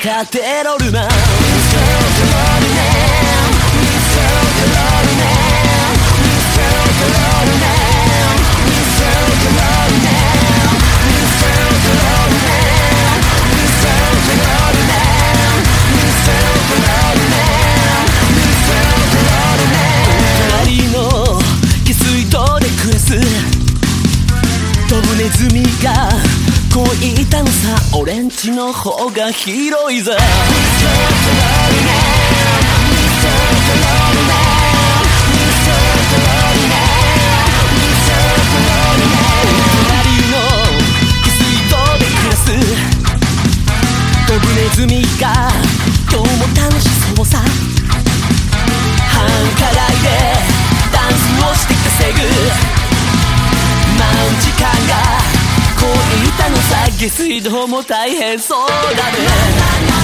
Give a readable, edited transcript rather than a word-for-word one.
カテロルマン隣の下水道で暮らすドブネズミがこう言ったのさ、俺んちの方が広いぜ。隣の下水道で暮らすドブネズミが今日も楽しそうさ、繁華街でダンスをして稼ぐマン時間がこう言ったのさ、下水道も大変そうだね。